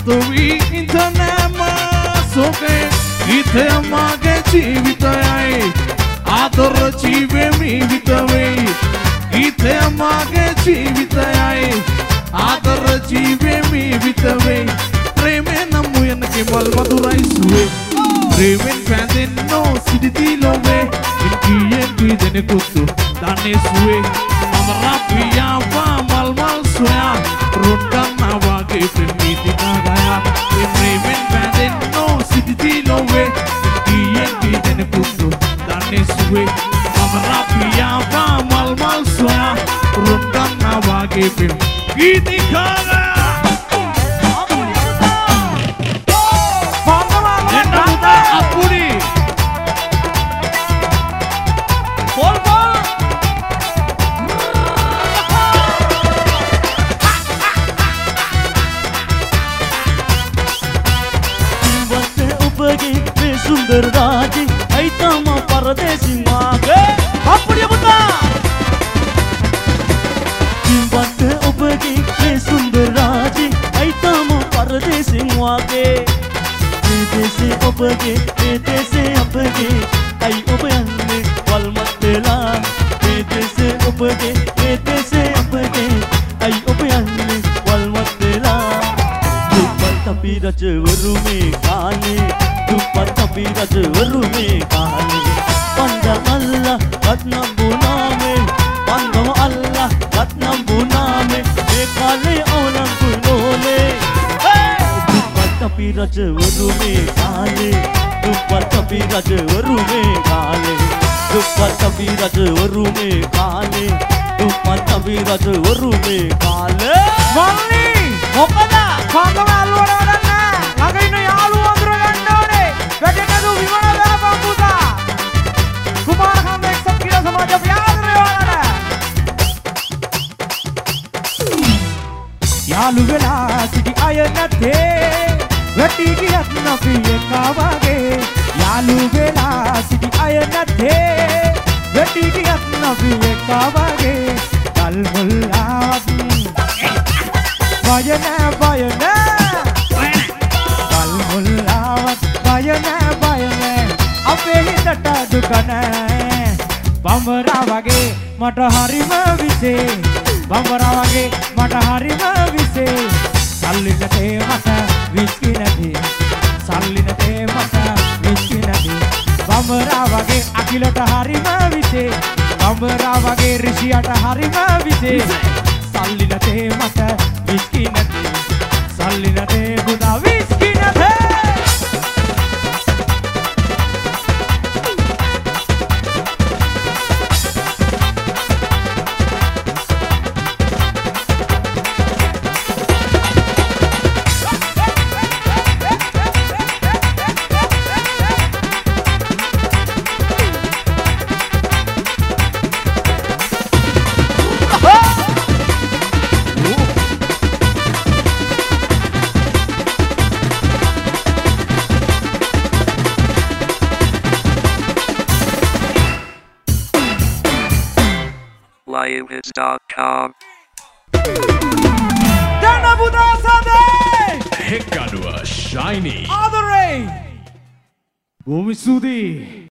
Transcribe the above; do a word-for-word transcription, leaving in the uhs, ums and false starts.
අතුවි ඉඳනම සෝකේ ගීතය මගේ ජීවිතයයි ආදර ජීවෙමි විතවෙයි ගීතය මගේ ජීවිතයයි ආදර ජීවෙමි විතවෙයි ප්‍රේමේ නම් මුයන කෙමල් මధుරයි සුවේ ප්‍රේමෙන් පැඳෙන්නෝ සිටිති ලොවේ ඉන්කියෙන් කීදෙනෙ කුතු දන්නේ සුවේ මම රාපියාවා මල් මල් සොයා රුන් ගන්නා වගේ ප්‍රේමීති කාගයා ප්‍රේමෙන් පැඳෙන්නෝ සිටිති ලොවේ ඉන්කියෙන් කීදෙනෙ කුතු දන්නේ සුවේ මම රාපියාවා මල් මල් සොයා රුන් ගන්නා වගේ ප්‍රේමීති කාගයා Apuri Bol bol Batte upagi me sundar raji aitama paradesi maage Apuri buta Batte upagi me sundar raji aitama paradesi maage Tese opage, tese opage, ay obayanne walmatela. Tese opage, tese opage, ay obayanne walmatela. Dupat tapi raja warume kaale, dupat tapi raja warume kaale. Pandam Allah ratnam buname, pandam Allah ratnam buname. Me kaale aulam kunole. Tapi raja warume kaale dupat tapi raja warume kaale dupat tapi raja warume kaale dupat tapi raja warume kaale මල්ලි මොකද කාකම අල්ලුවට වැඩක් නෑ ළඟ ඉන්න යාළුවෝ අඳුර ගන්න ඕනේ වැටෙන්නද විමන දාපන් පුතා කුමාරකන්ද එක්සත් කියලා සමාජ ව්‍යාධරය වලට යාළු වෙලා සිටි අය නැතේ වැටි ගියත් අපි එකා වගේ යාළු වෙලා සිටි අය නැතේ වැටි ගියත් අපි එකා වගේ කල් මුල්ලාවත් බය නෑ බය නෑ කල් මුල්ලාවත් බය නෑ බය නෑ අපේ හිතට දුක නෑ බඹරා වගේ මට හරිම විසේ බඹරා වගේ මට හරිම විසේ සල්ලි නැතේ මට විස්කි නැති සල්ලි නැතේ මට විස්කි නැති බඹරා වගේ අකිලට හරිම විසේ බඹරා වගේ ඍෂියට හරිම විසේ සල්ලි නැතේ මට විස්කි නැති සල්ලි නැතේ පුතා විස්කි නැතේ lion hits dot com Dana Buddha Sade Hekaduwa Shiny Adore Bhumi Sudi